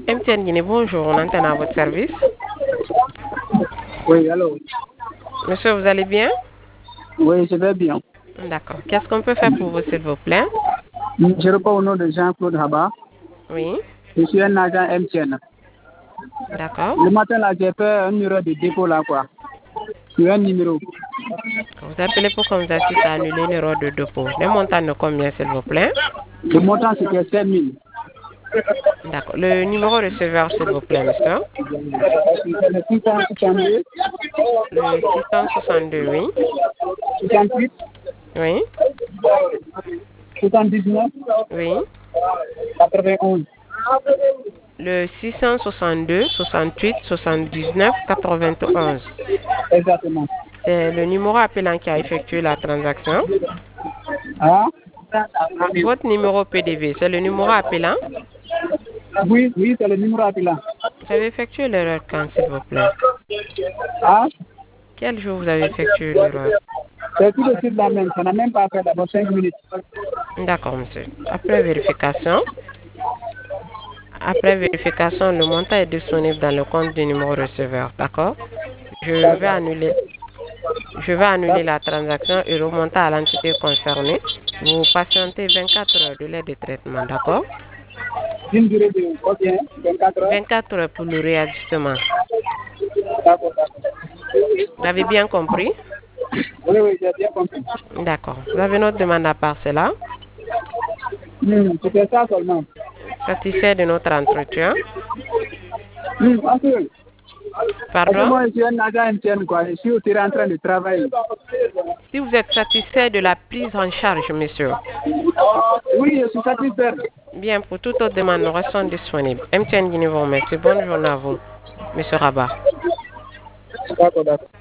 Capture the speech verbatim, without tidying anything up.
M T N Guinée, bonjour, on entend à votre service. Oui, allô. Monsieur, vous allez bien? Oui, je vais bien. D'accord. Qu'est-ce qu'on peut faire pour vous, s'il vous plaît? Je réponds au nom de Jean-Claude Rabat. Oui. Je suis un agent M T N. D'accord. Le matin, là, j'ai fait un numéro de dépôt, là, quoi. C'est un numéro. Vous appelez pour qu'on vous assiste à annuler l'erreur de dépôt. Le montant de combien, s'il vous plaît? Le montant, c'était sept mille. D'accord. Le numéro receveur, s'il vous plaît, monsieur? Le six cent soixante-deux. Le six cent soixante-deux, oui. soixante-huit. Oui. soixante-dix-neuf. Oui. quatre-vingt-onze. Le six cent soixante-deux, soixante-huit, soixante-dix-neuf, quatre-vingt-onze. Exactement. C'est le numéro appelant qui a effectué la transaction. Ah? Votre numéro P D V, c'est le numéro appelant. Oui, oui, c'est le numéro appelant. Vous avez effectué l'erreur quand, s'il vous plaît? Ah? Quel jour vous avez effectué l'erreur? C'est tout de suite la même. Ça n'a même pas fait d'abord cinq minutes. D'accord, monsieur. Après vérification, après vérification, le montant est disponible dans le compte du numéro receveur. D'accord? Je vais annuler, je vais annuler la transaction et remonter à l'entité concernée. Vous patientez vingt-quatre heures de l'aide de traitement. D'accord? Une durée de combien? vingt-quatre heures? vingt-quatre heures pour le réajustement. D'accord, d'accord. Vous avez bien compris? Oui, oui, j'ai bien compris. D'accord. Vous avez notre demande à part cela? Hmm, c'était ça seulement. Satisfait de notre entretien? Hmm, ok. Parce que Pardon? moi, je suis un agent interne, quoi. Je suis au terrain en train de travailler. Si vous êtes satisfait de la prise en charge, monsieur. Oui, je suis satisfait. Bien, pour toute autre demande, nous restons disponibles. M T N Guinée vous remercie. Bonne journée à vous, monsieur Rabat. D'accord, d'accord.